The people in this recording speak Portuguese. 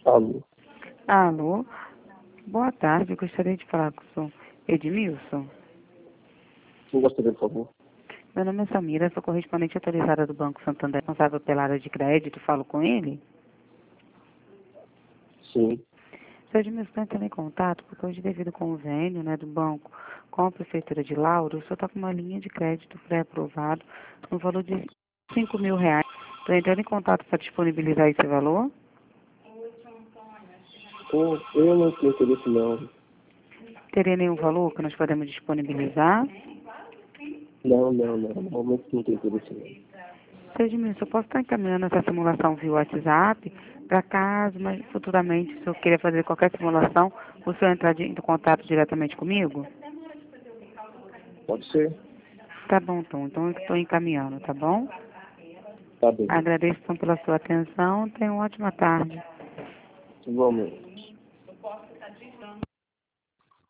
Alô, Alô, boa tarde. Eu gostaria de falar com o senhor Edmilson. quem gostaria, por favor? Meu nome é Samira, sou correspondente autorizada do Banco Santander, responsável pela área de crédito. Falo com ele. Sim. Senhor Edmilson, estou entrando em contato porque hoje, devido ao convênio do banco com a Prefeitura de Lauro, o senhor está com uma linha de crédito pré-aprovado no valor de R$ 5.000. Estou entrando em contato para disponibilizar esse valor. Eu não tenho interesse, não. Teria nenhum valor que nós podemos disponibilizar? Não. No momento não tenho interesse, não. Seu Edmilson, eu posso estar encaminhando essa simulação via WhatsApp para caso, mas futuramente, se eu querer fazer qualquer simulação, o senhor entrar em contato diretamente comigo? Pode ser? Tá bom, então. Então eu estou encaminhando, tá bom? Tá bem. Agradeço então pela sua atenção. Tenha uma ótima tarde. Igualmente.